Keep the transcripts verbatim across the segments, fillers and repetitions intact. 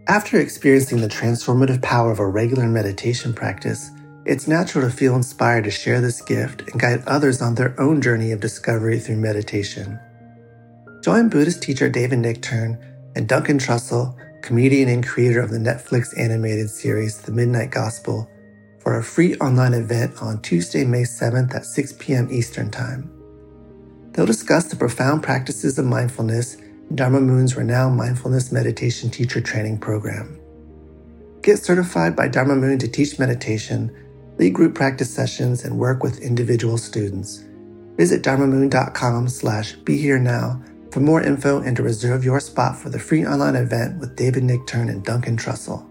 After experiencing the transformative power of a regular meditation practice, it's natural to feel inspired to share this gift and guide others on their own journey of discovery through meditation. Join Buddhist teacher David Nichtern and Duncan Trussell, comedian and creator of the Netflix animated series The Midnight Gospel, for a free online event on Tuesday, May seventh at six p.m. Eastern Time. They'll discuss the profound practices of mindfulness in Dharma Moon's renowned mindfulness meditation teacher training program. Get certified by Dharma Moon to teach meditation, lead group practice sessions, and work with individual students. Visit dharmamoon.com slash be here now for more info and to reserve your spot for the free online event with David Nichtern and Duncan Trussell.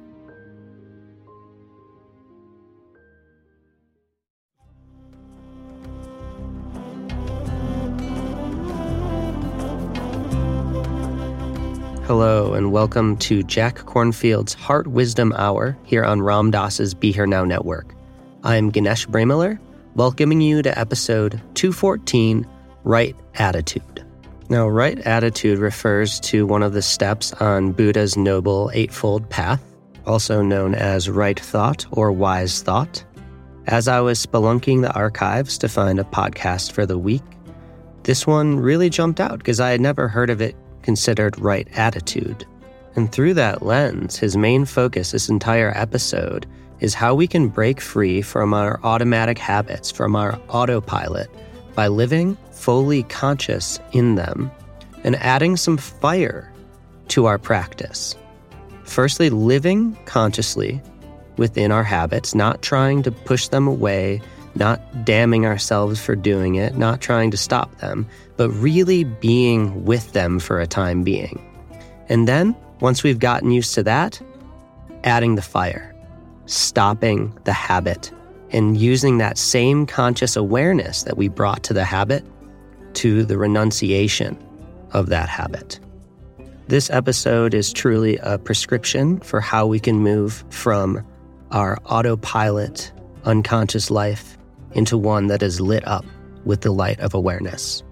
Hello, and welcome to Jack Kornfield's Heart Wisdom Hour here on Ram Dass's Be Here Now Network. I'm Ganesh Bremiller, welcoming you to episode two fourteen, Right Attitude. Now, right attitude refers to one of the steps on Buddha's Noble Eightfold Path, also known as right thought or wise thought. As I was spelunking the archives to find a podcast for the week, this one really jumped out because I had never heard of it considered right attitude. And through that lens, his main focus this entire episode is how we can break free from our automatic habits, from our autopilot, by living fully conscious in them and adding some fire to our practice. Firstly, living consciously within our habits, not trying to push them away, not damning ourselves for doing it, not trying to stop them, but really being with them for a time being. And then, once we've gotten used to that, adding the fire, stopping the habit, and using that same conscious awareness that we brought to the habit to the renunciation of that habit. This episode is truly a prescription for how we can move from our autopilot, unconscious life into one that is lit up with the light of awareness.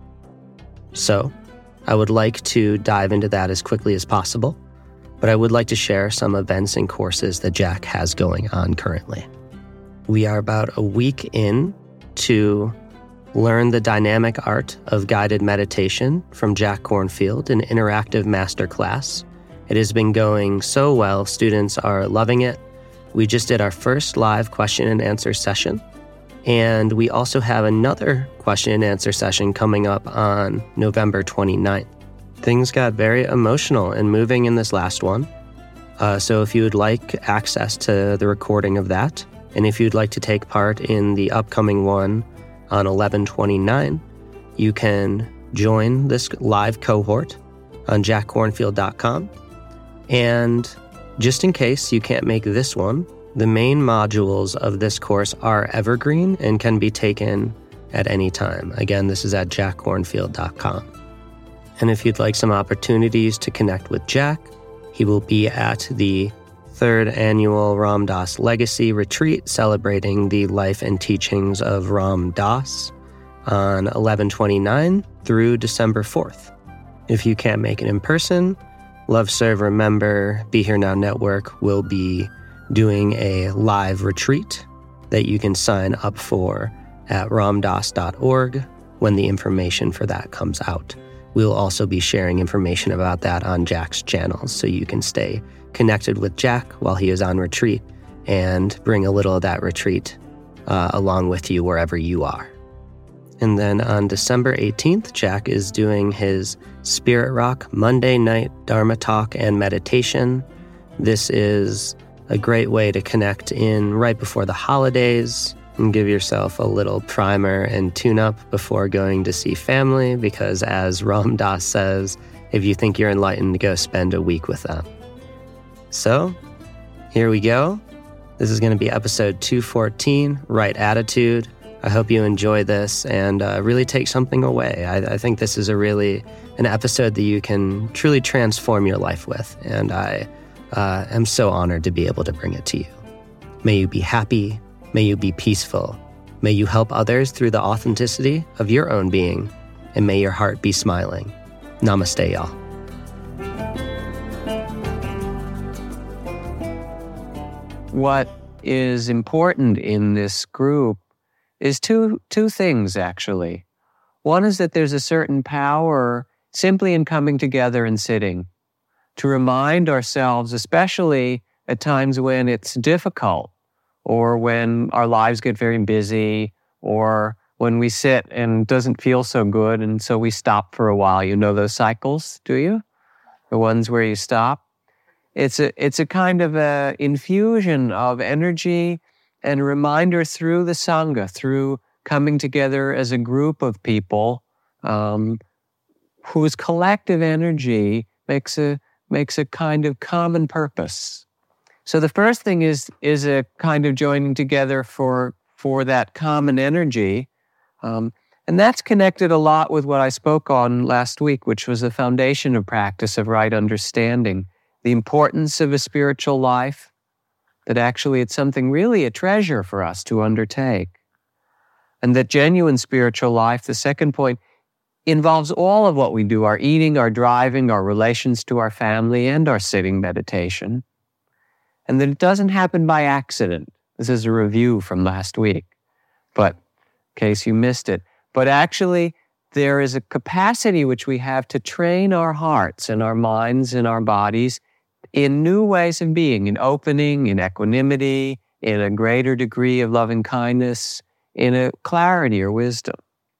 So, I would like to dive into that as quickly as possible, but I would like to share some events and courses that Jack has going on currently. We are about a week in to learn the dynamic art of guided meditation from Jack Kornfield, an interactive masterclass. It has been going so well, students are loving it. We just did our first live question and answer session. And we also have another question and answer session coming up on November twenty-ninth. Things got very emotional and moving in this last one. Uh, so if you would like access to the recording of that, and if you'd like to take part in the upcoming one on eleven twenty-nine, you can join this live cohort on jack kornfield dot com. And just in case you can't make this one, the main modules of this course are evergreen and can be taken at any time. Again, this is at jack kornfield dot com. And if you'd like some opportunities to connect with Jack, he will be at the third annual Ram Dass Legacy Retreat celebrating the life and teachings of Ram Dass on eleven twenty-nine through December fourth. If you can't make it in person, Love, Serve, Remember, Be Here Now Network will be doing a live retreat that you can sign up for at ram dass dot org when the information for that comes out. We'll also be sharing information about that on Jack's channels so you can stay connected with Jack while he is on retreat and bring a little of that retreat uh, along with you wherever you are. And then on December eighteenth, Jack is doing his Spirit Rock Monday night Dharma talk and meditation. This is a great way to connect in right before the holidays and give yourself a little primer and tune-up before going to see family, because as Ram Dass says, if you think you're enlightened, go spend a week with them. So, here we go. This is going to be episode two fourteen, Right Attitude. I hope you enjoy this and uh, really take something away. I, I think this is a really an episode that you can truly transform your life with, and I uh, am so honored to be able to bring it to you. May you be happy. May you be peaceful. May you help others through the authenticity of your own being, and may your heart be smiling. Namaste, y'all. what is important in this group is two two things, actually. One is that there's a certain power simply in coming together and sitting, to remind ourselves, especially at times when it's difficult, or when our lives get very busy, or when we sit and it doesn't feel so good, and so we stop for a while. You know those cycles, do you? The ones where you stop? It's a, it's a kind of a infusion of energy and a reminder through the Sangha, through coming together as a group of people um, whose collective energy makes a makes a kind of common purpose. So the first thing is is a kind of joining together for for that common energy, um, and that's connected a lot with what I spoke on last week, which was the foundation of practice of right understanding, the importance of a spiritual life. That actually it's something really a treasure for us to undertake. And that genuine spiritual life, the second point, involves all of what we do, our eating, our driving, our relations to our family, and our sitting meditation. And that it doesn't happen by accident. This is a review from last week, but in case you missed it. But actually, there is a capacity which we have to train our hearts and our minds and our bodies in new ways of being, in opening, in equanimity, in a greater degree of loving kindness, in a clarity or wisdom.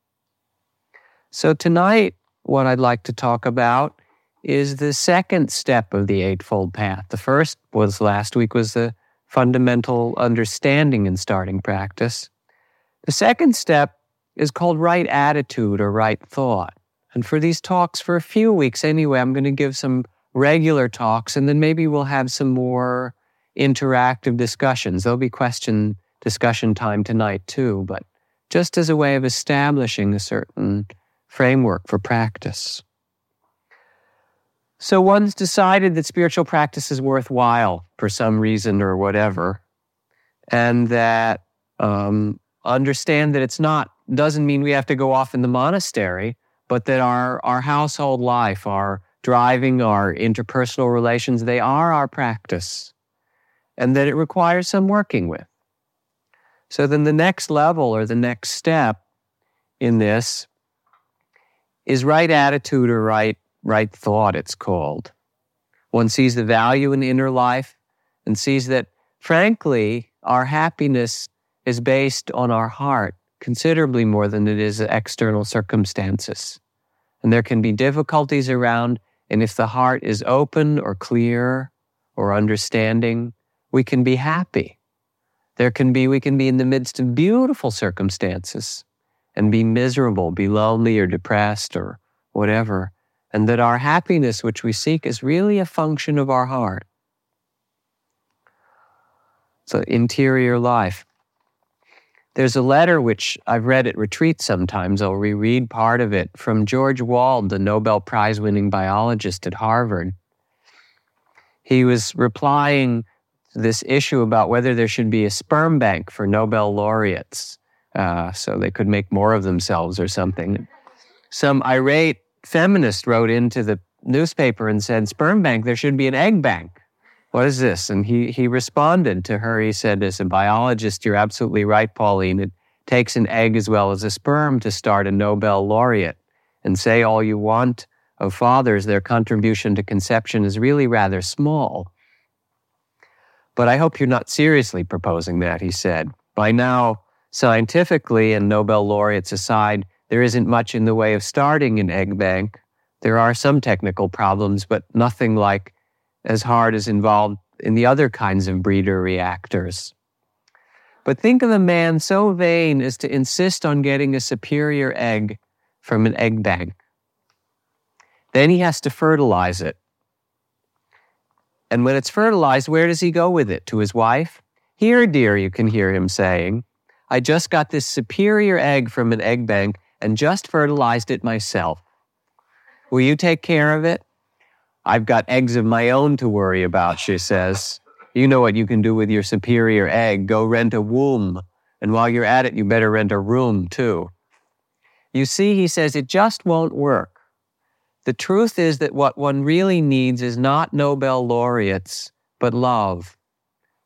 So tonight, what I'd like to talk about is the second step of the Eightfold Path. The first was last week was the fundamental understanding in starting practice. The second step is called right attitude or right thought. And for these talks, for a few weeks anyway, I'm going to give some regular talks, and then maybe we'll have some more interactive discussions. There'll be question discussion time tonight too, but just as a way of establishing a certain framework for practice. So one's decided that spiritual practice is worthwhile for some reason or whatever, and that um, understand that it's not, doesn't mean we have to go off in the monastery, but that our, our household life, our driving, our interpersonal relations, they are our practice, and that it requires some working with. So then the next level or the next step in this is right attitude or right, right thought, it's called. One sees the value in inner life and sees that, frankly, our happiness is based on our heart considerably more than it is external circumstances. And there can be difficulties around, and if the heart is open or clear or understanding, we can be happy. There can be, we can be in the midst of beautiful circumstances and be miserable, be lonely or depressed or whatever. And that our happiness, which we seek, is really a function of our heart. So interior life. There's a letter which I've read at retreats sometimes, I'll reread part of it, from George Wald, the Nobel Prize-winning biologist at Harvard. He was replying to this issue about whether there should be a sperm bank for Nobel laureates, uh, so they could make more of themselves or something. Some irate feminist wrote into the newspaper and said, "Sperm bank, there should be an egg bank. What is this?" And he, he responded to her, he said, "As a biologist, you're absolutely right, Pauline. It takes an egg as well as a sperm to start a Nobel laureate. And say all you want of fathers, their contribution to conception is really rather small. But I hope you're not seriously proposing that," he said. "By now, scientifically and Nobel laureates aside, there isn't much in the way of starting an egg bank. There are some technical problems, but nothing like as hard as involved in the other kinds of breeder reactors. But think of a man so vain as to insist on getting a superior egg from an egg bank. Then he has to fertilize it. And when it's fertilized, where does he go with it? To his wife? 'Here, dear,' you can hear him saying, 'I just got this superior egg from an egg bank and just fertilized it myself. Will you take care of it?' 'I've got eggs of my own to worry about,' she says. 'You know what you can do with your superior egg. Go rent a womb. And while you're at it, you better rent a room, too.' You see," he says, "it just won't work. The truth is that what one really needs is not Nobel laureates, but love.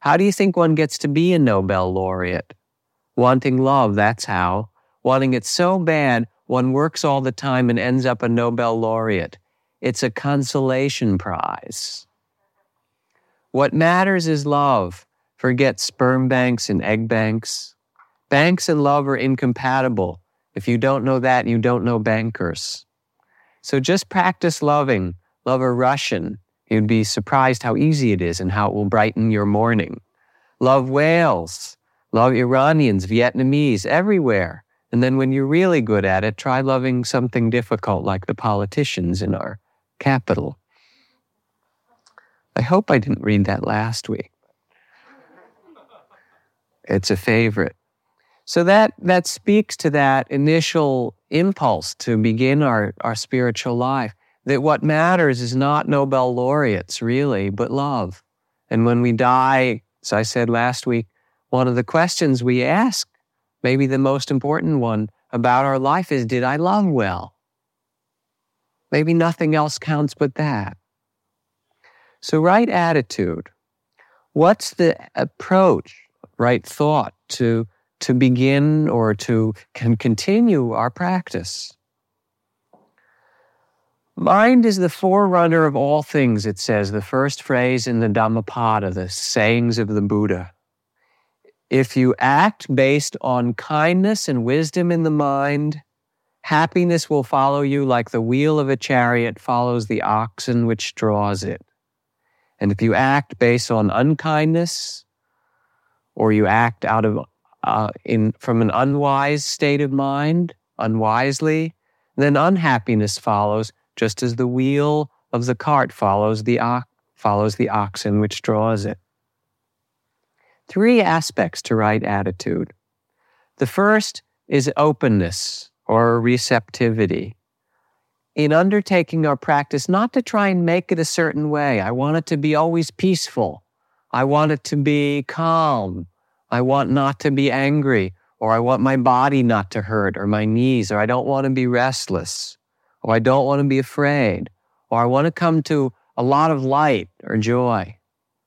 How do you think one gets to be a Nobel laureate? Wanting love, that's how. Wanting it so bad, one works all the time and ends up a Nobel laureate. It's a consolation prize. What matters is love. Forget sperm banks and egg banks. Banks and love are incompatible. If you don't know that, you don't know bankers. So just practice loving. Love a Russian. You'd be surprised how easy it is and how it will brighten your morning. Love whales. Love Iranians, Vietnamese, everywhere. And then when you're really good at it, try loving something difficult like the politicians in our capital. I hope I didn't read that last week. It's a favorite. So that, that speaks to that initial impulse to begin our, our spiritual life, that what matters is not Nobel laureates, really, but love. And when we die, as I said last week, one of the questions we ask, maybe the most important one about our life, is, did I love well? Maybe nothing else counts but that. So right attitude. What's the approach, right thought to, to begin or to can continue our practice? Mind is the forerunner of all things, it says, the first phrase in the Dhammapada, the sayings of the Buddha. If you act based on kindness and wisdom in the mind, happiness will follow you like the wheel of a chariot follows the oxen which draws it. And if you act based on unkindness, or you act out of uh, in from an unwise state of mind, unwisely, then unhappiness follows, just as the wheel of the cart follows the ox follows the oxen which draws it. Three aspects to right attitude. The first is openness or receptivity. In undertaking our practice, not to try and make it a certain way. I want it to be always peaceful. I want it to be calm. I want not to be angry, or I want my body not to hurt, or my knees, or I don't want to be restless, or I don't want to be afraid, or I want to come to a lot of light or joy.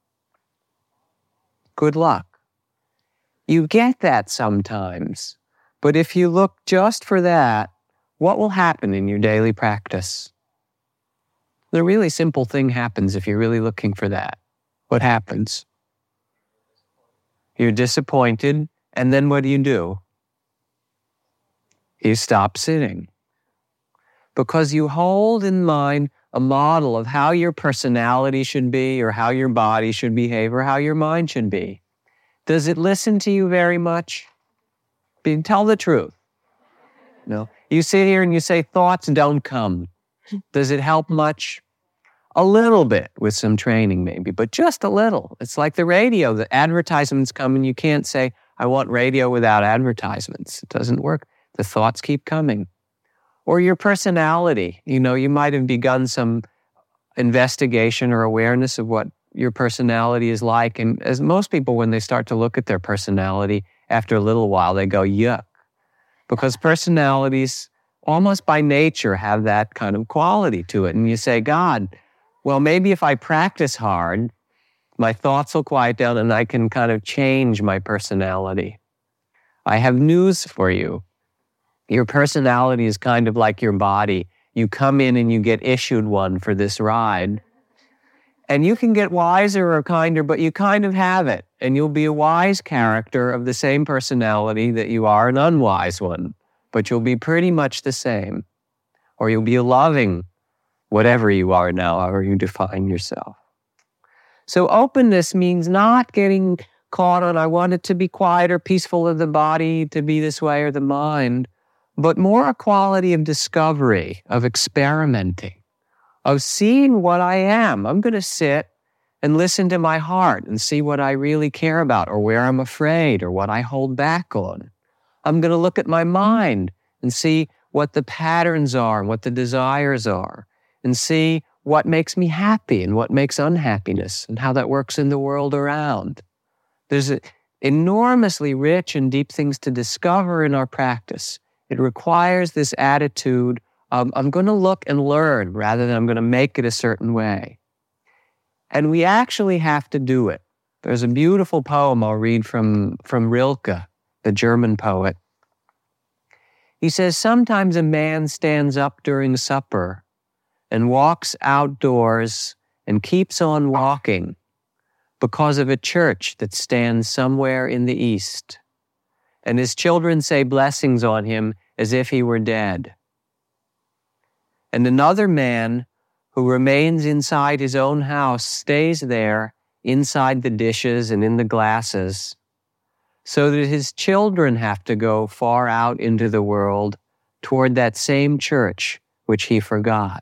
Good luck. You get that sometimes, but if you look just for that, what will happen in your daily practice? The really simple thing happens if you're really looking for that. What happens? You're disappointed, and then what do you do? You stop sitting. Because you hold in mind a model of how your personality should be, or how your body should behave, or how your mind should be. Does it listen to you very much? Tell the truth. No. You sit here and you say, thoughts don't come. Does it help much? A little bit with some training maybe, but just a little. It's like the radio. The advertisements come and you can't say, I want radio without advertisements. It doesn't work. The thoughts keep coming. Or your personality. You know, you might have begun some investigation or awareness of what your personality is like. And as most people, when they start to look at their personality, after a little while, they go, yuck. Because personalities, almost by nature, have that kind of quality to it. And you say, God, well, maybe if I practice hard, my thoughts will quiet down and I can kind of change my personality. I have news for you. Your personality is kind of like your body. You come in and you get issued one for this ride. And you can get wiser or kinder, but you kind of have it. And you'll be a wise character of the same personality that you are an unwise one. But you'll be pretty much the same. Or you'll be a loving, whatever you are now, however you define yourself. So openness means not getting caught on, I want it to be quiet or peaceful of the body, to be this way, or the mind, but more a quality of discovery, of experimenting, of seeing what I am. I'm going to sit and listen to my heart and see what I really care about, or where I'm afraid, or what I hold back on. I'm going to look at my mind and see what the patterns are and what the desires are, and see what makes me happy and what makes unhappiness, and how that works in the world around. There's a, enormously rich and deep things to discover in our practice. It requires this attitude of, I'm going to look and learn rather than I'm going to make it a certain way. And we actually have to do it. There's a beautiful poem I'll read from, from Rilke, the German poet. He says, sometimes a man stands up during supper and walks outdoors and keeps on walking because of a church that stands somewhere in the east. And his children say blessings on him as if he were dead. And another man who remains inside his own house stays there inside the dishes and in the glasses so that his children have to go far out into the world toward that same church which he forgot.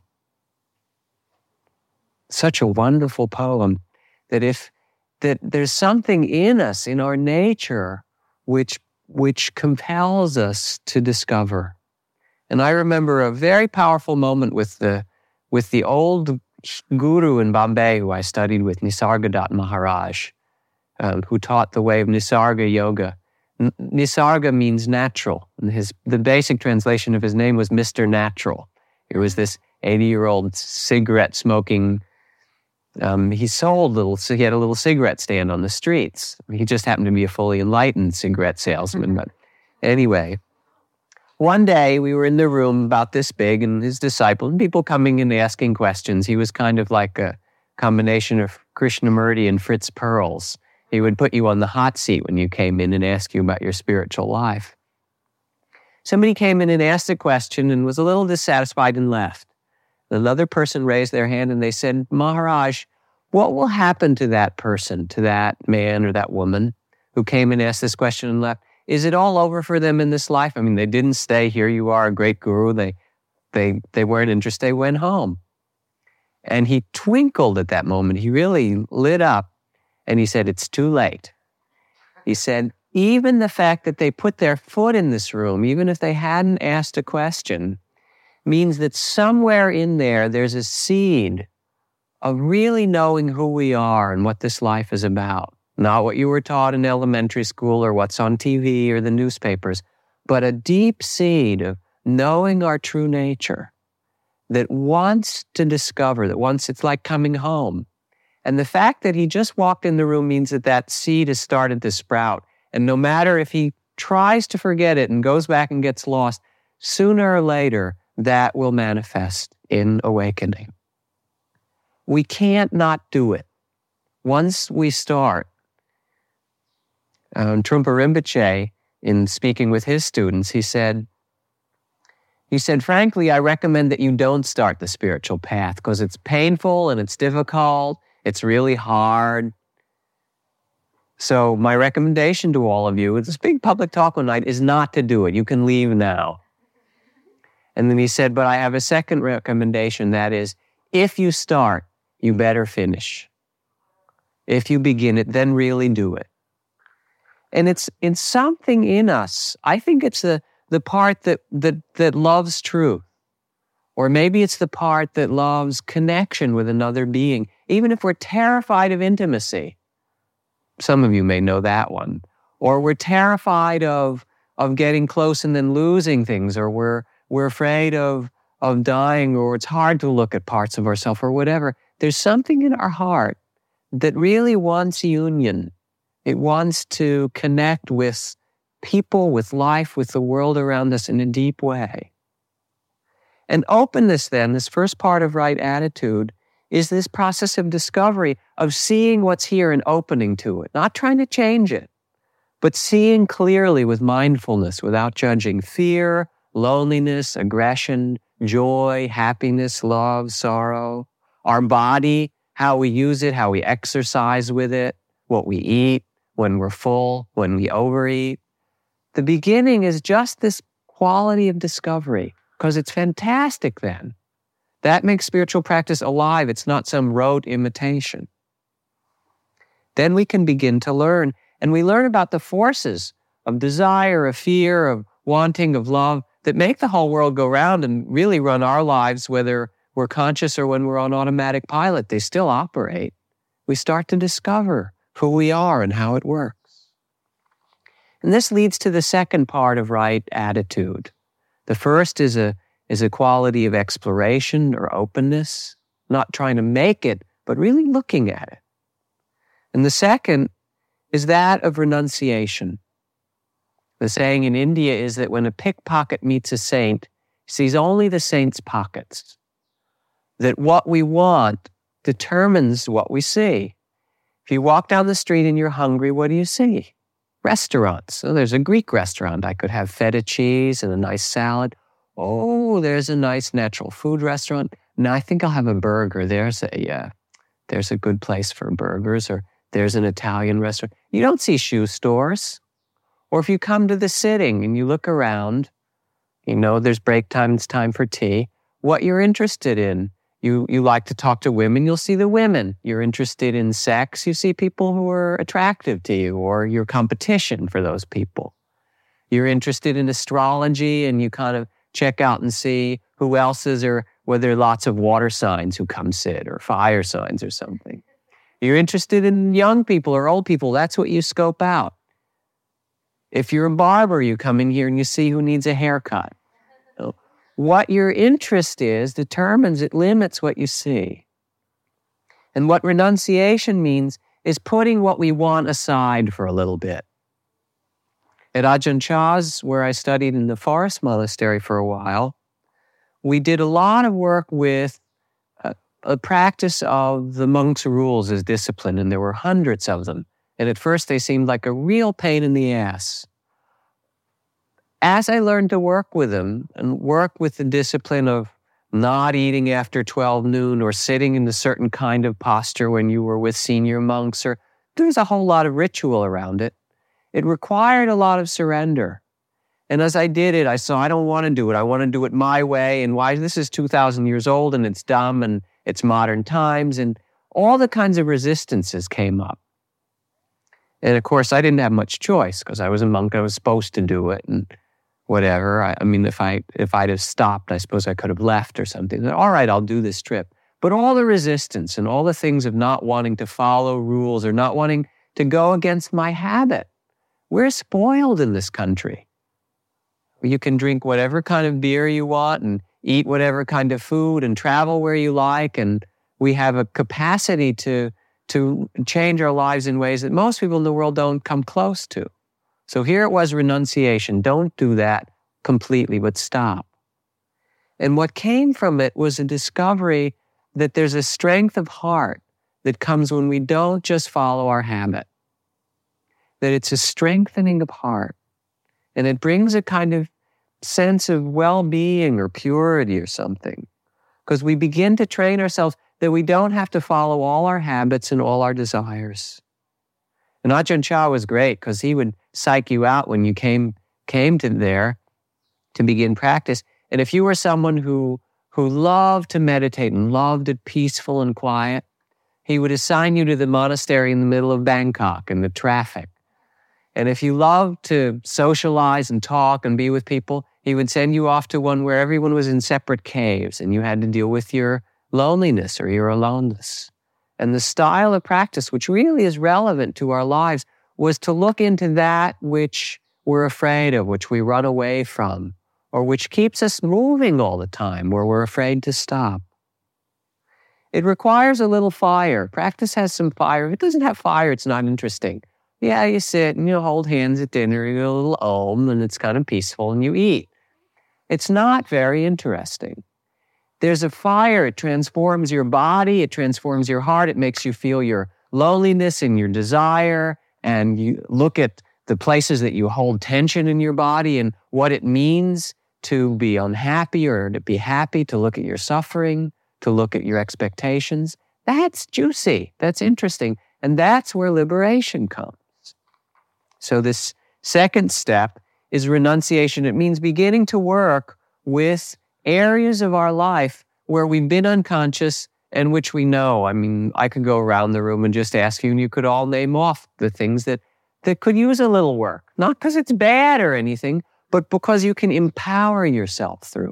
Such a wonderful poem that if that there's something in us, in our nature, which which compels us to discover. And I remember a very powerful moment with the with the old guru in Bombay who I studied with, Nisargadatta Maharaj, um, who taught the way of Nisarga Yoga. N- Nisarga means natural. And his the basic translation of his name was Mister Natural. He was this eighty-year-old cigarette-smoking. Um, he sold little. So he had a little cigarette stand on the streets. He just happened to be a fully enlightened cigarette salesman. But anyway, one day we were in the room about this big, and his disciples, and people coming and asking questions. He was kind of like a combination of Krishnamurti and Fritz Perls. He would put you on the hot seat when you came in and ask you about your spiritual life. Somebody came in and asked a question and was a little dissatisfied and left. Another person raised their hand and they said, Maharaj, what will happen to that person, to that man or that woman who came and asked this question and left? Is it all over for them in this life? I mean, they didn't stay. Here you are, a great guru. They, they, they weren't interested. They went home. And he twinkled at that moment. He really lit up and he said, it's too late. He said, even the fact that they put their foot in this room, even if they hadn't asked a question, means that somewhere in there, there's a seed of really knowing who we are and what this life is about. Not what you were taught in elementary school or what's on T V or the newspapers, but a deep seed of knowing our true nature that wants to discover, that wants, it's like coming home. And the fact that he just walked in the room means that that seed has started to sprout. And no matter if he tries to forget it and goes back and gets lost, sooner or later, that will manifest in awakening. We can't not do it. Once we start, um, Trungpa Rinpoche, in speaking with his students, he said, he said, frankly, I recommend that you don't start the spiritual path because it's painful and it's difficult, it's really hard. So my recommendation to all of you, with this big public talk one night, is not to do it. You can leave now. And then he said, but I have a second recommendation, that is, if you start, you better finish. If you begin it, then really do it. And it's in something in us. I think it's the, the part that, that, that loves truth. Or maybe it's the part that loves connection with another being, even if we're terrified of intimacy. Some of you may know that one. Or we're terrified of, of getting close and then losing things, or we're We're afraid of, of dying, or it's hard to look at parts of ourselves or whatever. There's something in our heart that really wants union. It wants to connect with people, with life, with the world around us in a deep way. And openness then, this first part of right attitude, is this process of discovery, of seeing what's here and opening to it, not trying to change it, but seeing clearly with mindfulness without judging fear, loneliness, aggression, joy, happiness, love, sorrow, our body, how we use it, how we exercise with it, what we eat, when we're full, when we overeat. The beginning is just this quality of discovery, because it's fantastic then. That makes spiritual practice alive. It's not some rote imitation. Then we can begin to learn, and we learn about the forces of desire, of fear, of wanting, of love, that make the whole world go round and really run our lives, whether we're conscious or when we're on automatic pilot. They still operate. We start to discover who we are and how it works. And this leads to the second part of right attitude. The first is a, is a quality of exploration or openness, not trying to make it, but really looking at it. And the second is that of renunciation. The saying in India is that when a pickpocket meets a saint, he sees only the saint's pockets. That what we want determines what we see. If you walk down the street and you're hungry, what do you see? Restaurants. So there's a Greek restaurant. I could have feta cheese and a nice salad. Oh, there's a nice natural food restaurant. Now I think I'll have a burger. There's a uh, there's a good place for burgers, or there's an Italian restaurant. You don't see shoe stores. Or if you come to the sitting and you look around, you know there's break time, it's time for tea. What you're interested in. You you like to talk to women, you'll see the women. You're interested in sex, you see people who are attractive to you, or your competition for those people. You're interested in astrology, and you kind of check out and see who else is, or whether there are lots of water signs who come sit, or fire signs or something. You're interested in young people or old people, that's what you scope out. If you're a barber, you come in here and you see who needs a haircut. So what your interest is determines, it limits what you see. And what renunciation means is putting what we want aside for a little bit. At Ajahn Chah's, where I studied in the forest monastery for a while, we did a lot of work with a, a practice of the monks' rules as discipline, and there were hundreds of them. And at first they seemed like a real pain in the ass. As I learned to work with them and work with the discipline of not eating after twelve noon or sitting in a certain kind of posture when you were with senior monks, or there's a whole lot of ritual around it. It required a lot of surrender. And as I did it, I saw, I don't want to do it. I want to do it my way. And why? This is two thousand years old, and it's dumb, and it's modern times, and all the kinds of resistances came up. And of course, I didn't have much choice because I was a monk. I was supposed to do it and whatever. I, I mean, if, I, if I'd have stopped, I suppose I could have left or something. All right, I'll do this trip. But all the resistance and all the things of not wanting to follow rules or not wanting to go against my habit. We're spoiled in this country. You can drink whatever kind of beer you want and eat whatever kind of food and travel where you like. And we have a capacity to to change our lives in ways that most people in the world don't come close to. So here it was renunciation. Don't do that completely, but stop. And what came from it was a discovery that there's a strength of heart that comes when we don't just follow our habit. That it's a strengthening of heart. And it brings a kind of sense of well-being or purity or something. Because we begin to train ourselves that we don't have to follow all our habits and all our desires. And Ajahn Chah was great because he would psych you out when you came came to there to begin practice. And if you were someone who who loved to meditate and loved it peaceful and quiet, he would assign you to the monastery in the middle of Bangkok in the traffic. And if you loved to socialize and talk and be with people, he would send you off to one where everyone was in separate caves and you had to deal with your loneliness or your aloneness. And the style of practice, which really is relevant to our lives, was to look into that which we're afraid of, which we run away from, or which keeps us moving all the time, where we're afraid to stop. It requires a little fire. Practice has some fire. If it doesn't have fire, it's not interesting. Yeah, you sit and you hold hands at dinner, you do a little om, and it's kind of peaceful, and you eat. It's not very interesting. There's a fire. It transforms your body. It transforms your heart. It makes you feel your loneliness and your desire. And you look at the places that you hold tension in your body and what it means to be unhappy or to be happy, to look at your suffering, to look at your expectations. That's juicy. That's interesting. And that's where liberation comes. So this second step is renunciation. It means beginning to work with areas of our life where we've been unconscious and which we know. I mean, I could go around the room and just ask you, and you could all name off the things that, that could use a little work. Not because it's bad or anything, but because you can empower yourself through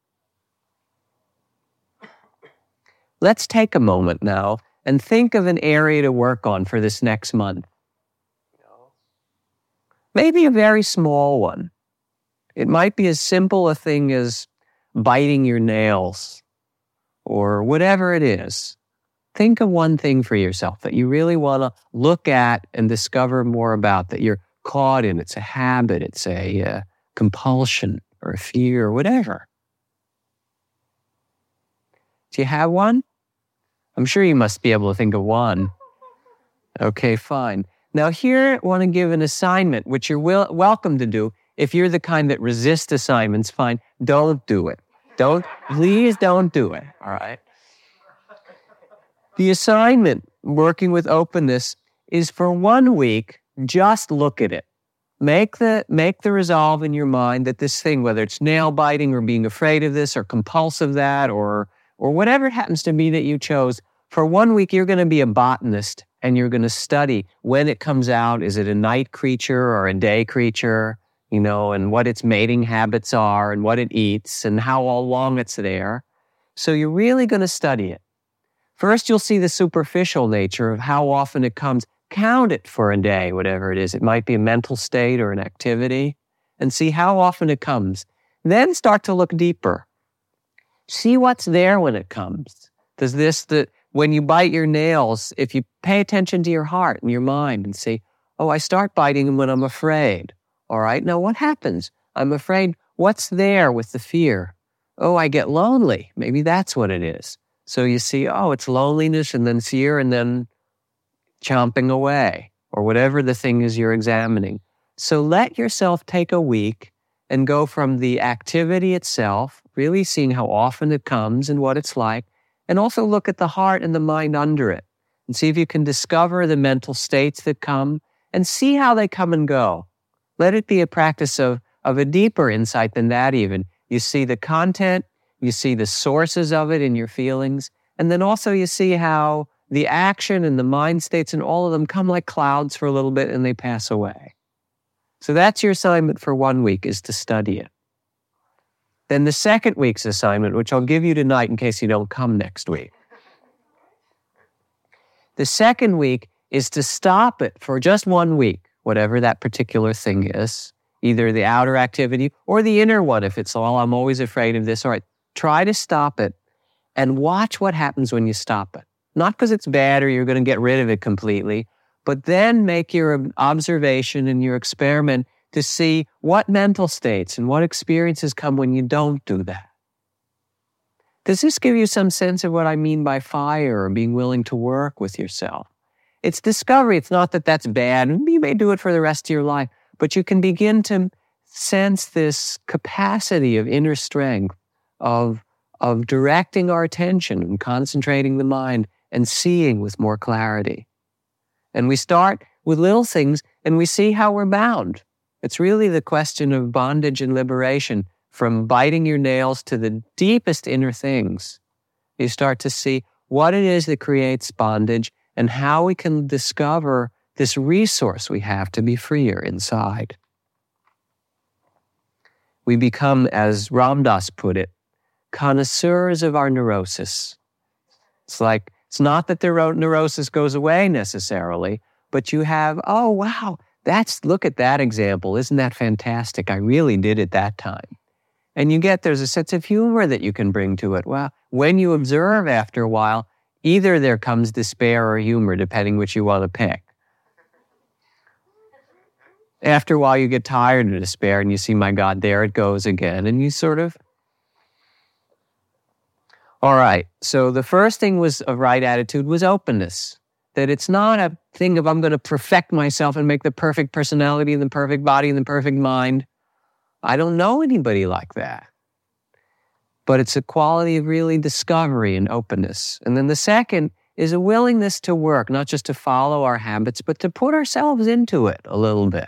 it. Let's take a moment now and think of an area to work on for this next month. Maybe a very small one. It might be as simple a thing as biting your nails or whatever it is. think of one thing for yourself that you really want to look at and discover more about, that you're caught in. It's a habit, it's a uh, compulsion or a fear or whatever. Do you have one? I'm sure you must be able to think of one. Okay, fine. Now here I want to give an assignment, which you're will, welcome to do. If you're the kind that resists assignments, fine, don't do it. Don't, please don't do it, all right? The assignment, working with openness, is for one week, just look at it. Make the, make the resolve in your mind that this thing, whether it's nail biting or being afraid of this or compulsive that or, or whatever it happens to be that you chose, for one week you're going to be a botanist and you're going to study when it comes out. Is it a night creature or a day creature? You know, and what its mating habits are and what it eats and how long it's there. So you're really going to study it. First, you'll see the superficial nature of how often it comes. Count it for a day, whatever it is. It might be a mental state or an activity, and see how often it comes. Then start to look deeper. See what's there when it comes. Does this, the, when you bite your nails, if you pay attention to your heart and your mind and say, oh, I start biting them when I'm afraid. All right, now what happens? I'm afraid. What's there with the fear? Oh, I get lonely. Maybe that's what it is. So you see, oh, it's loneliness and then fear and then chomping away or whatever the thing is you're examining. So let yourself take a week and go from the activity itself, really seeing how often it comes and what it's like, and also look at the heart and the mind under it and see if you can discover the mental states that come and see how they come and go. Let it be a practice of, of a deeper insight than that even. You see the content, you see the sources of it in your feelings, and then also you see how the action and the mind states and all of them come like clouds for a little bit and they pass away. So that's your assignment for one week, is to study it. Then the second week's assignment, which I'll give you tonight in case you don't come next week. The second week is to stop it for just one week, whatever that particular thing is, either the outer activity or the inner one. If it's all, I'm always afraid of this, all right, try to stop it and watch what happens when you stop it. Not because it's bad or you're going to get rid of it completely, but then make your observation and your experiment to see what mental states and what experiences come when you don't do that. Does this give you some sense of what I mean by fire or being willing to work with yourself? It's discovery. It's not that that's bad. You may do it for the rest of your life, but you can begin to sense this capacity of inner strength, of, of directing our attention and concentrating the mind and seeing with more clarity. And we start with little things and we see how we're bound. It's really the question of bondage and liberation, from biting your nails to the deepest inner things. You start to see what it is that creates bondage and how we can discover this resource we have to be freer inside. We become, as Ram Dass put it, connoisseurs of our neurosis. It's like, it's not that the neurosis goes away necessarily, but you have, oh, wow, that's, look at that example. Isn't that fantastic? I really did it that time. And you get, there's a sense of humor that you can bring to it. Well, when you observe after a while, either there comes despair or humor, depending which you want to pick. After a while, you get tired of despair and you see, my God, there it goes again. And you sort of, all right. So the first thing was a right attitude was openness. That it's not a thing of I'm going to perfect myself and make the perfect personality and the perfect body and the perfect mind. I don't know anybody like that. But it's a quality of really discovery and openness. And then the second is a willingness to work, not just to follow our habits, but to put ourselves into it a little bit.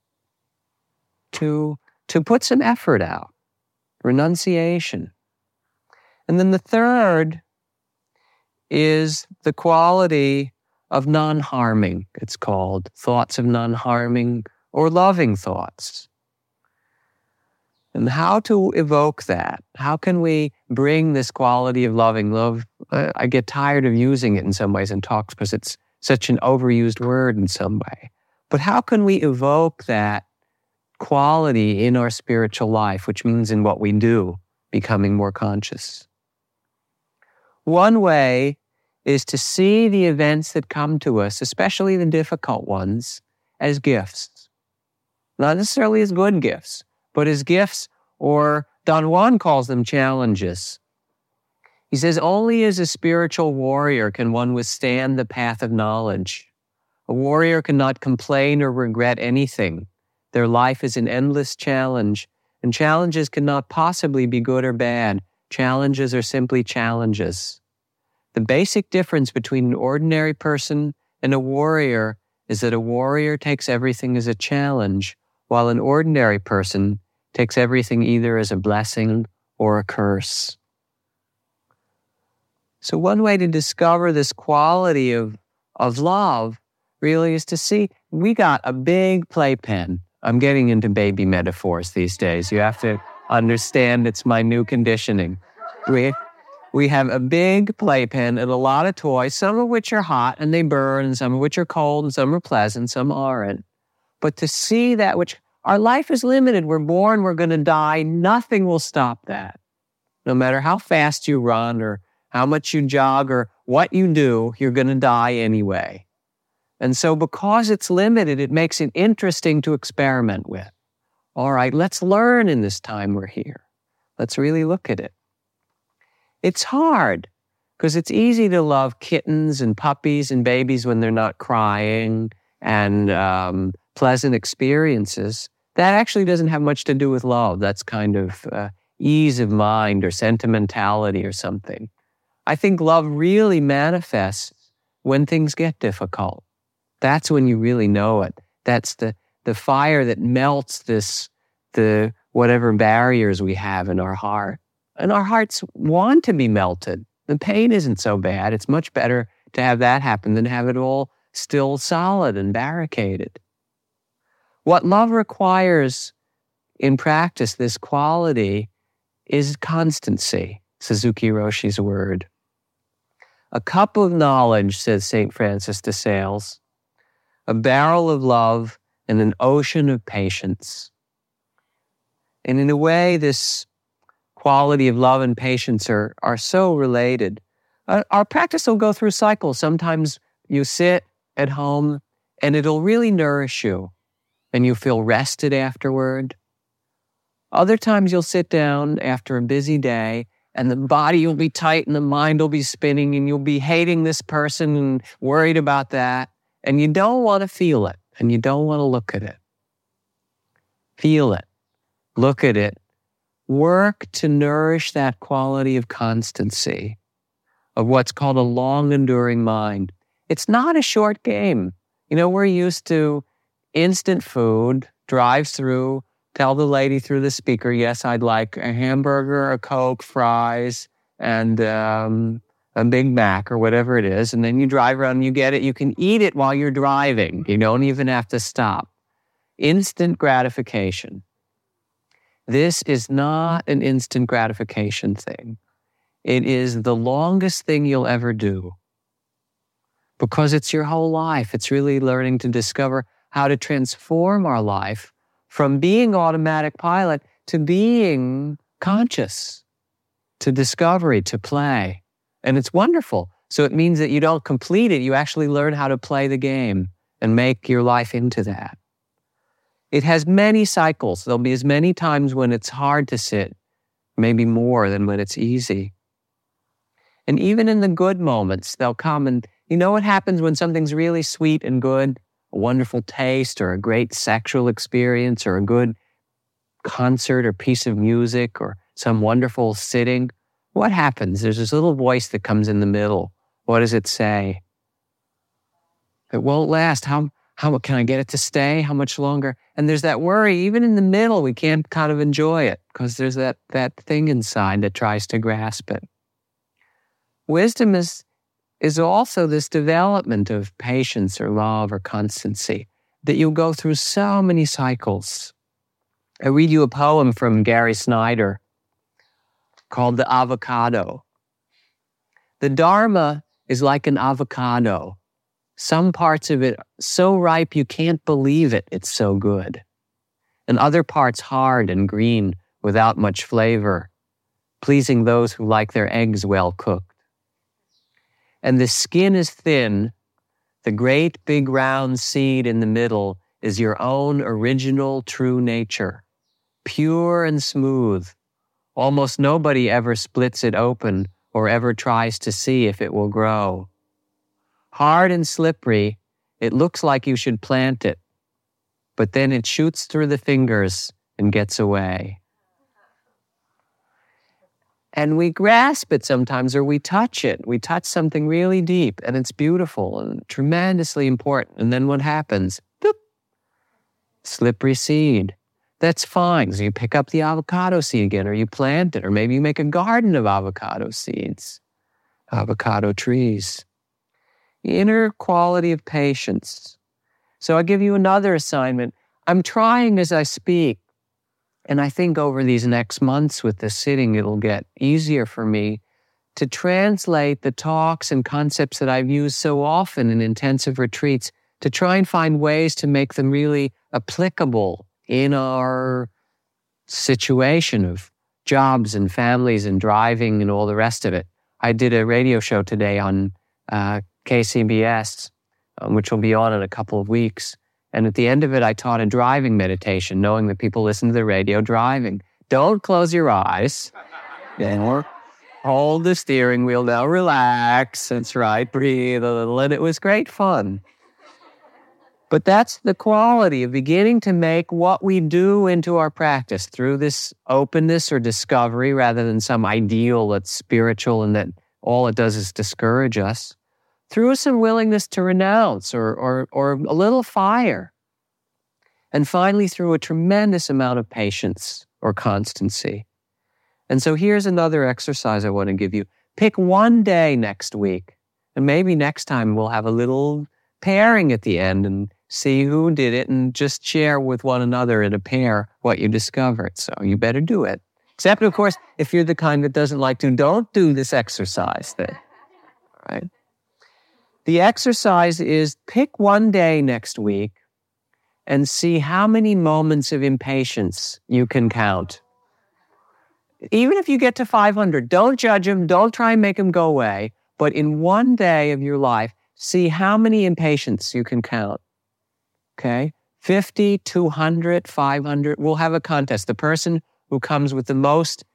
To, to put some effort out. Renunciation. And then the third is the quality of non-harming, it's called. Thoughts of non-harming or loving thoughts. And how to evoke that? How can we bring this quality of loving love? I get tired of using it in some ways in talks because it's such an overused word in some way. But how can we evoke that quality in our spiritual life, which means in what we do, becoming more conscious? One way is to see the events that come to us, especially the difficult ones, as gifts. Not necessarily as good gifts, but as gifts, or Don Juan calls them challenges. He says, only as a spiritual warrior can one withstand the path of knowledge. A warrior cannot complain or regret anything. Their life is an endless challenge, and challenges cannot possibly be good or bad. Challenges are simply challenges. The basic difference between an ordinary person and a warrior is that a warrior takes everything as a challenge, while an ordinary person takes everything either as a blessing or a curse. So one way to discover this quality of, of love really is to see, we got a big playpen. I'm getting into baby metaphors these days. You have to understand it's my new conditioning. We, we have a big playpen and a lot of toys, some of which are hot and they burn, and some of which are cold, and some are pleasant, some aren't. But to see that which, our life is limited. We're born, we're going to die. Nothing will stop that. No matter how fast you run or how much you jog or what you do, you're going to die anyway. And so because it's limited, it makes it interesting to experiment with. All right, let's learn in this time we're here. Let's really look at it. It's hard because it's easy to love kittens and puppies and babies when they're not crying and um, pleasant experiences. That actually doesn't have much to do with love. That's kind of uh, ease of mind or sentimentality or something. I think love really manifests when things get difficult. That's when you really know it. That's the, the fire that melts this, the whatever barriers we have in our heart. And our hearts want to be melted. The pain isn't so bad. It's much better to have that happen than have it all still solid and barricaded. What love requires in practice, this quality, is constancy, Suzuki Roshi's word. A cup of knowledge, says Saint Francis de Sales, a barrel of love, and an ocean of patience. And in a way, this quality of love and patience are, are so related. Uh, our practice will go through cycles. Sometimes you sit at home and it'll really nourish you and you feel rested afterward. Other times you'll sit down after a busy day and the body will be tight and the mind will be spinning and you'll be hating this person and worried about that. And you don't want to feel it and you don't want to look at it. Feel it. Look at it. Work to nourish that quality of constancy, of what's called a long-enduring mind. It's not a short game. You know, we're used to instant food, drive through, tell the lady through the speaker, yes, I'd like a hamburger, a Coke, fries, and um, a Big Mac or whatever it is. And then you drive around and you get it. You can eat it while you're driving. You don't even have to stop. Instant gratification. This is not an instant gratification thing. It is the longest thing you'll ever do because it's your whole life. It's really learning to discover how to transform our life from being automatic pilot to being conscious, to discovery, to play. And it's wonderful. So it means that you don't complete it. You actually learn how to play the game and make your life into that. It has many cycles. There'll be as many times when it's hard to sit, maybe more than when it's easy. And even in the good moments, they'll come and you know what happens when something's really sweet and good? A wonderful taste or a great sexual experience or a good concert or piece of music or some wonderful sitting. What happens? There's this little voice that comes in the middle. What does it say? It won't last. How How can I get it to stay? How much longer? And there's that worry, even in the middle, we can't kind of enjoy it because there's that, that thing inside that tries to grasp it. Wisdom is, is also this development of patience or love or constancy that you'll go through so many cycles. I read you a poem from Gary Snyder called The Avocado. The Dharma is like an avocado. Some parts of it so ripe you can't believe it, it's so good. And other parts hard and green without much flavor, pleasing those who like their eggs well cooked. and the skin is thin, the great big round seed in the middle is your own original true nature, pure and smooth. Almost nobody ever splits it open or ever tries to see if it will grow. Hard and slippery, it looks like you should plant it, but then it shoots through the fingers and gets away. And we grasp it sometimes, or we touch it. We touch something really deep, and it's beautiful and tremendously important. And then what happens? Boop. Slippery seed. That's fine. So you pick up the avocado seed again, or you plant it, or maybe you make a garden of avocado seeds, avocado trees. The inner quality of patience. So I give you another assignment. I'm trying as I speak, and I think over these next months with the sitting, it'll get easier for me to translate the talks and concepts that I've used so often in intensive retreats to try and find ways to make them really applicable in our situation of jobs and families and driving and all the rest of it. I did a radio show today on uh, K C B S, um, which will be on in a couple of weeks. And at the end of it, I taught a driving meditation, knowing that people listen to the radio driving. Don't close your eyes. Or hold the steering wheel now. Relax. That's right. Breathe a little. And it was great fun. But that's the quality of beginning to make what we do into our practice through this openness or discovery rather than some ideal that's spiritual and that all it does is discourage us. Through some willingness to renounce or, or, or a little fire. And finally, through a tremendous amount of patience or constancy. And so here's another exercise I want to give you. Pick one day next week, and maybe next time we'll have a little pairing at the end and see who did it and just share with one another in a pair what you discovered. So you better do it. Except, of course, if you're the kind that doesn't like to, don't do this exercise then. All right? The exercise is pick one day next week and see how many moments of impatience you can count. Even if you get to five hundred, don't judge them, don't try and make them go away, but in one day of your life, see how many impatience you can count. Okay? fifty, two hundred, five hundred. We'll have a contest. The person who comes with the most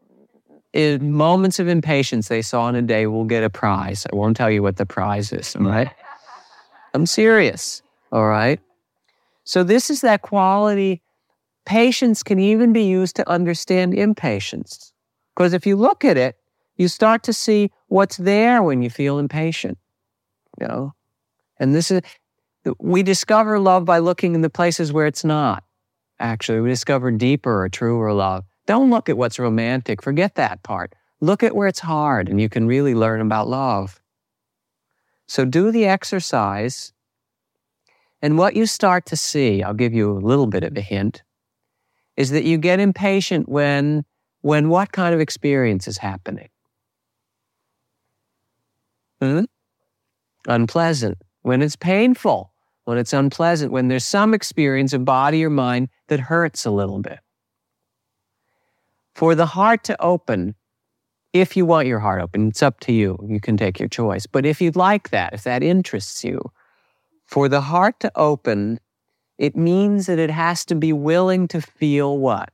in moments of impatience they saw in a day will get a prize. I won't tell you what the prize is, all right? I'm serious, all right? So this is that quality. Patience can even be used to understand impatience. Because if you look at it, you start to see what's there when you feel impatient, you know? And this is, we discover love by looking in the places where it's not. Actually, we discover deeper or truer love. Don't look at what's romantic. Forget that part. Look at where it's hard, and you can really learn about love. So do the exercise, and what you start to see, I'll give you a little bit of a hint, is that you get impatient when, when what kind of experience is happening? Hmm? Unpleasant. When it's painful, when it's unpleasant, when there's some experience of body or mind that hurts a little bit. For the heart to open, if you want your heart open, it's up to you. You can take your choice. But if you'd like that, if that interests you, for the heart to open, it means that it has to be willing to feel what?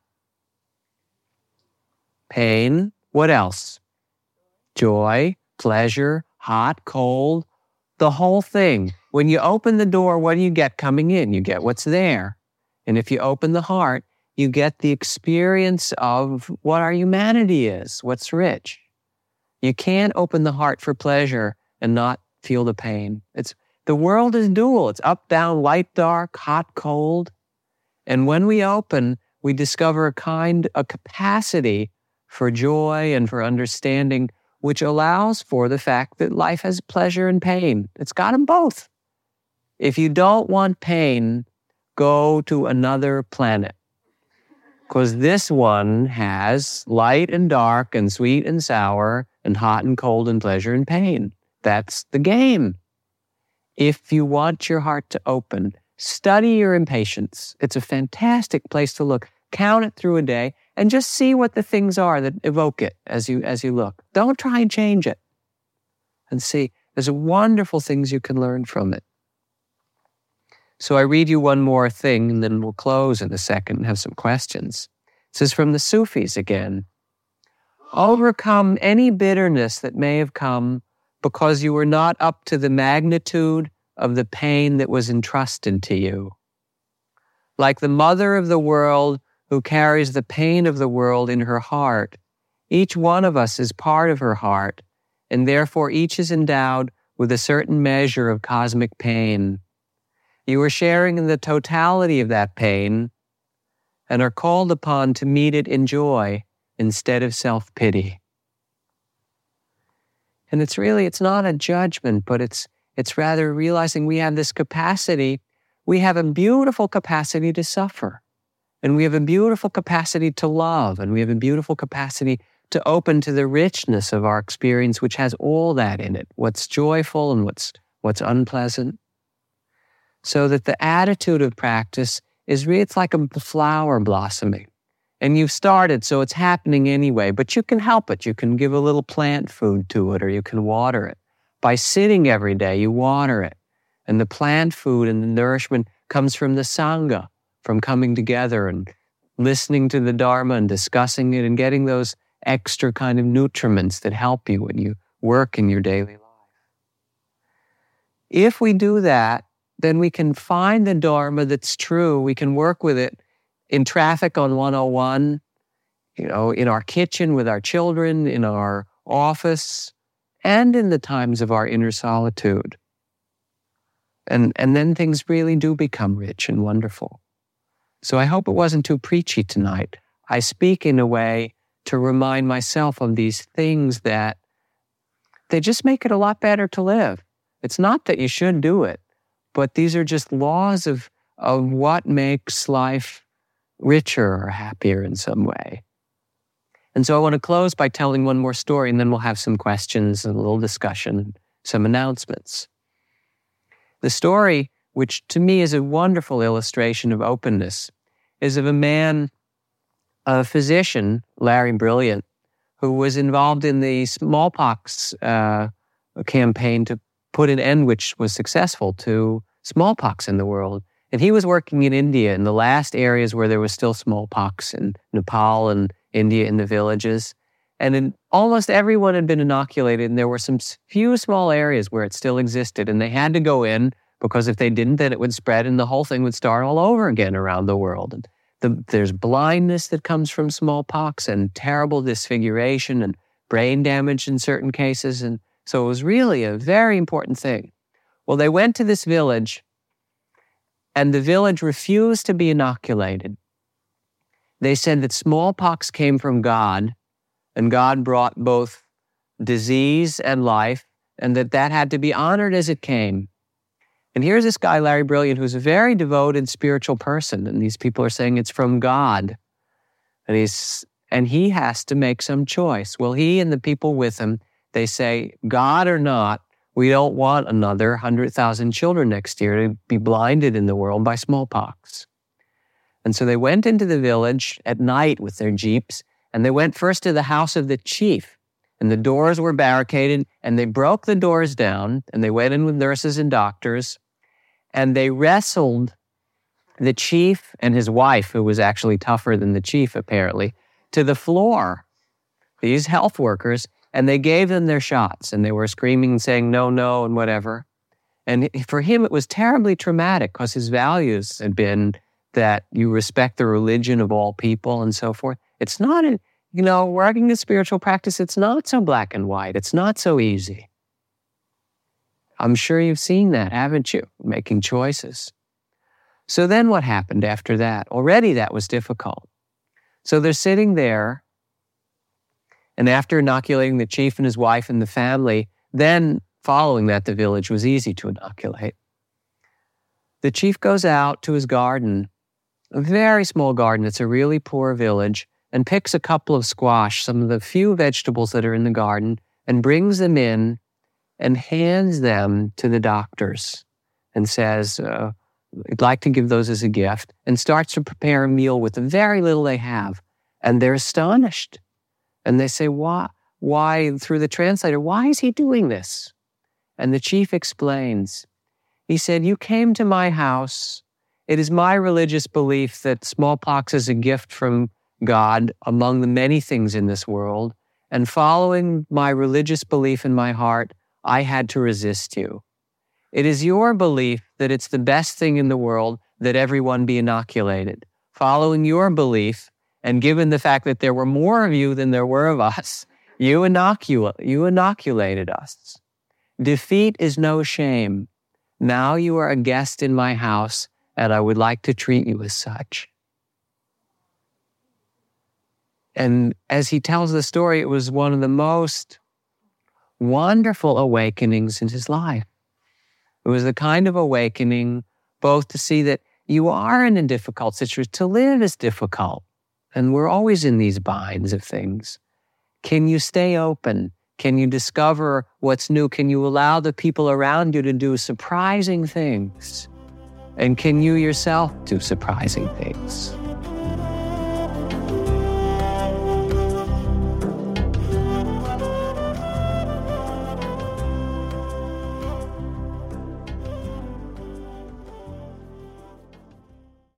Pain. What else? Joy, pleasure, hot, cold, the whole thing. When you open the door, what do you get coming in? You get what's there. And if you open the heart, you get the experience of what our humanity is, what's rich. You can't open the heart for pleasure and not feel the pain. It's the world is dual. It's up, down, light, dark, hot, cold. And when we open, we discover a kind, a capacity for joy and for understanding, which allows for the fact that life has pleasure and pain. It's got them both. If you don't want pain, go to another planet. Because this one has light and dark and sweet and sour and hot and cold and pleasure and pain. That's the game. If you want your heart to open, study your impatience. It's a fantastic place to look. Count it through a day and just see what the things are that evoke it as you, as you look. Don't try and change it. And see, There's wonderful things you can learn from it. So I read you one more thing, and then we'll close in a second and have some questions. This is from the Sufis again. Overcome any bitterness that may have come because you were not up to the magnitude of the pain that was entrusted to you. Like the mother of the world who carries the pain of the world in her heart, each one of us is part of her heart, and therefore each is endowed with a certain measure of cosmic pain. You are sharing in the totality of that pain and are called upon to meet it in joy instead of self-pity. And it's really, it's not a judgment, but it's it's rather realizing we have this capacity. We have a beautiful capacity to suffer. And we have a beautiful capacity to love. And we have a beautiful capacity to open to the richness of our experience, which has all that in it. What's joyful and what's what's unpleasant. So that the attitude of practice is really, it's like a flower blossoming. And you've started, so it's happening anyway, but you can help it. You can give a little plant food to it, or you can water it. By sitting every day, you water it. And the plant food and the nourishment comes from the Sangha, from coming together and listening to the Dharma and discussing it and getting those extra kind of nutriments that help you when you work in your daily life. If we do that, then we can find the Dharma that's true. We can work with it in traffic on one oh one, you know, in our kitchen with our children, in our office, and in the times of our inner solitude. And, and then things really do become rich and wonderful. So I hope it wasn't too preachy tonight. I speak in a way to remind myself of these things that they just make it a lot better to live. It's not that you should do it, but these are just laws of, of what makes life richer or happier in some way. And so I want to close by telling one more story, and then we'll have some questions and a little discussion, some announcements. The story, which to me is a wonderful illustration of openness, is of a man, a physician, Larry Brilliant, who was involved in the smallpox uh, campaign to put an end, which was successful, to smallpox in the world. And he was working in India, in the last areas where there was still smallpox, in Nepal and India, in the villages. And in, almost everyone had been inoculated, and there were some few small areas where it still existed, and they had to go in, because if they didn't, then it would spread, and the whole thing would start all over again around the world. And the, there's blindness that comes from smallpox, and terrible disfiguration, and brain damage in certain cases, and so it was really a very important thing. Well, they went to this village, and the village refused to be inoculated. They said that smallpox came from God, and God brought both disease and life, and that that had to be honored as it came. And here's this guy, Larry Brilliant, who's a very devoted spiritual person, and these people are saying it's from God. And he's and he has to make some choice. Well, he and the people with him, they say, God or not, we don't want another one hundred thousand children next year to be blinded in the world by smallpox. And so they went into the village at night with their jeeps, and they went first to the house of the chief. And the doors were barricaded, and they broke the doors down, and they went in with nurses and doctors, and they wrestled the chief and his wife, who was actually tougher than the chief, apparently, to the floor, these health workers, and they gave them their shots, and they were screaming and saying, no, no, and whatever. And for him, it was terribly traumatic, because his values had been that you respect the religion of all people and so forth. It's not, a, you know, working in spiritual practice, it's not so black and white. It's not so easy. I'm sure you've seen that, haven't you? Making choices. So then what happened after that? Already that was difficult. So they're sitting there, and after inoculating the chief and his wife and the family, then following that, the village was easy to inoculate. The chief goes out to his garden, a very small garden. It's a really poor village, and picks a couple of squash, some of the few vegetables that are in the garden, and brings them in and hands them to the doctors and says, uh, I'd like to give those as a gift, and starts to prepare a meal with the very little they have. And they're astonished. And they say, why, why, through the translator, why is he doing this? And the chief explains. He said, you came to my house. It is my religious belief that smallpox is a gift from God among the many things in this world. And following my religious belief in my heart, I had to resist you. It is your belief that it's the best thing in the world that everyone be inoculated. Following your belief, and given the fact that there were more of you than there were of us, you, inocula- you inoculated us. Defeat is no shame. Now you are a guest in my house, and I would like to treat you as such. And as he tells the story, it was one of the most wonderful awakenings in his life. It was the kind of awakening both to see that you are in a difficult situation. To live is difficult, and we're always in these binds of things. Can you stay open? Can you discover what's new? Can you allow the people around you to do surprising things? And can you yourself do surprising things?